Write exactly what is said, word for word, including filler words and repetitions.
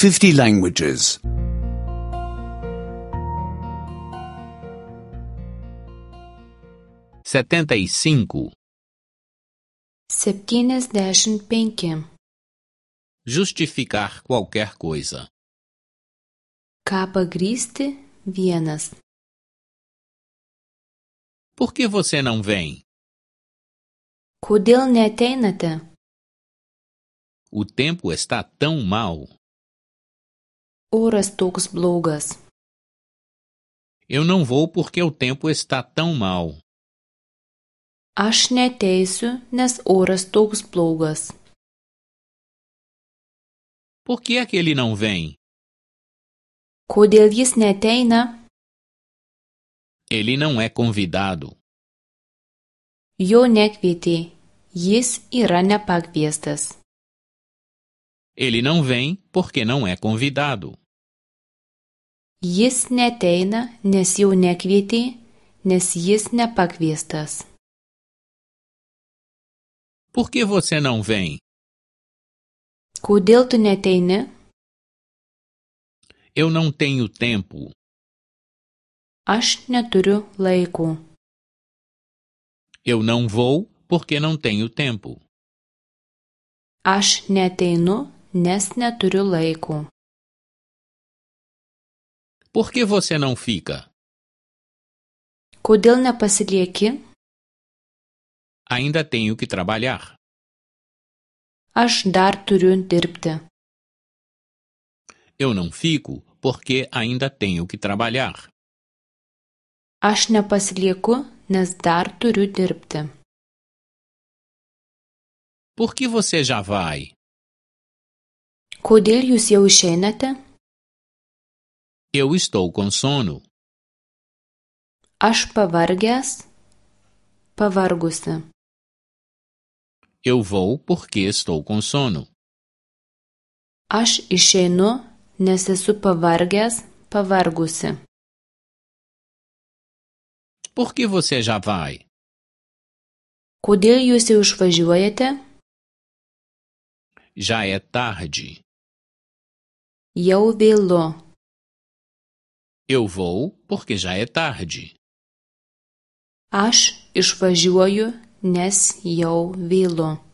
fifty languages. setenta e cinco. septyniasdešimt penki. Justificar qualquer coisa. Ką pagrįsti vienas. Por que você não vem? Kodėl neateinate? O tempo está tão mal. Oras toks blogas. Eu não vou porque o tempo está tão mal. Aš neateisiu, nes oras toks blogas. Por que é que ele não vem? Kodėl jis neateina? Ele não é convidado. Jo nekvietė. Jis yra nepakviestas. Ele não vem porque não é convidado. Jis neateina, nes jo nekvietė, nes jis nepakviestas. Por que você não vem? Kodėl tu neateini? Eu não tenho tempo. Aš neturiu laiko. Eu não vou porque não tenho tempo. Aš neateinu, nes neturiu laiko. Por que você não fica? Kodėl nepasilieki? Ainda tenho que trabalhar. Aš dar turiu dirbti. Eu não fico porque ainda tenho que trabalhar. Aš nepasilieku, nes dar turiu dirbti. Por que você já vai? Kodėl jūs jau išeinate? Eu estou com sono. Aš pavargęs, pavargusi. Eu vou porque estou com sono. Aš išeinu, nes esu pavargęs, pavargusi. Por que você já vai? Kodėl jūs jau išvažiuojate? Já é tarde. Jau vėlu. Eu vou porque já é tarde. Aš išvažiuoju, nes jau vėlu.